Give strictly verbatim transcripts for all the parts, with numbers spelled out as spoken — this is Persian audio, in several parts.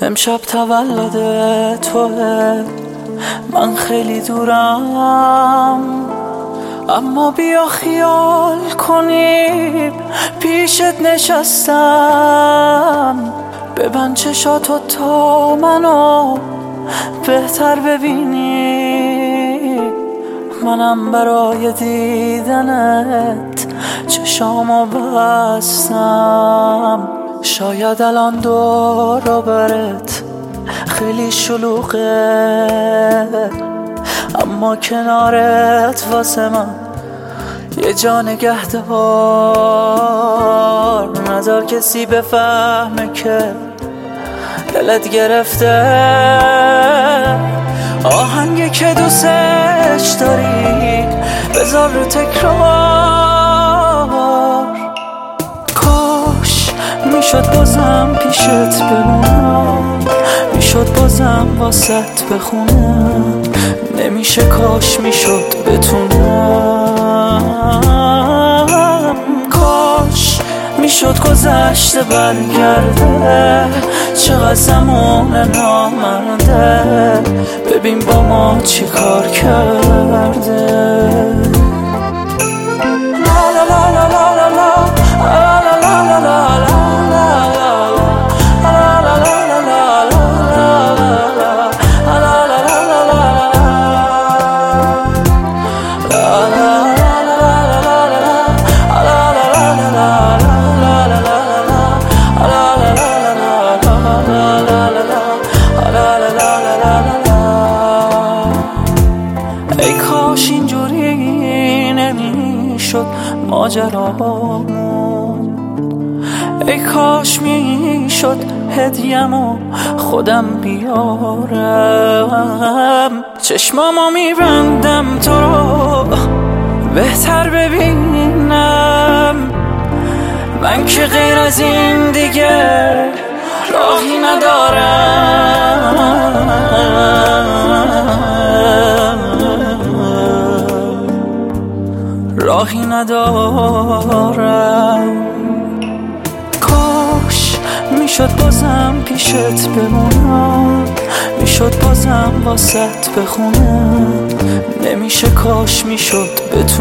امشب تولد توه، من خیلی دورم، اما بیا خیال کنیم پیشت نشستم. ببند چشاتو تا منو بهتر ببینی، منم برای دیدنت چشامو بستم. شاید الان دور و برت خیلی شلوغه، اما کنارت واسه من یه جا نگهدار. نذار کسی بفهمه که دلت گرفته آهنگی که دوستش داری بذار رو تکرار. کاش میشد بازم پیشت بمونم، میشد بازم واسط بخونم، نمیشه کاش میشد بتونم. کاش میشد گذشته برگرده، چقدر زمان نامرده، ببین با ما چی کار کرده. لا لا لا لا لا لا لا لا لا لا ای کاش اینجوری نمیشد ماجرامون، ای کاش میشد هدیه‌مو خودم بیارم. چشمامو میبندم تو رو بهتر ببینم، من که غیر از این دیگه راهی ندارم، راهی ندارم. کاش میشد بازم پیشت بمونم، میشد بازم واسط بخونم، نمیشه کاش میشد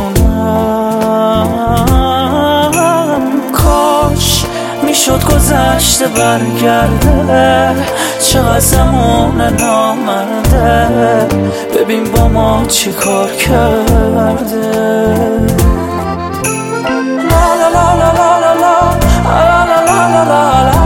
بتونم. کاش میشد گذشته برگرده، چقدر زمان نامرده، ببین با ما چی کار کرده. لا لا لا لا لا لا لا لا لا لا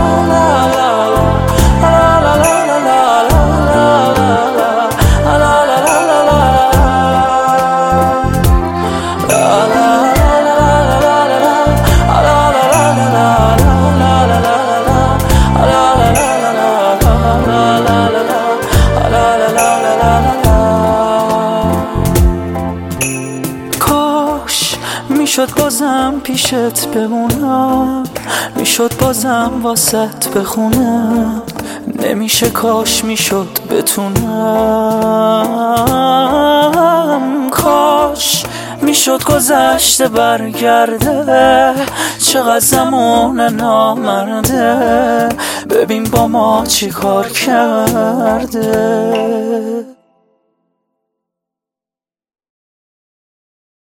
میشد بازم پیشت بمونم، میشد بازم واسط بخونم، نمیشه کاش میشد بتونم. کاش میشد گذشته برگرده، چقدر زمان نامرده، ببین با ما چی کار کرده.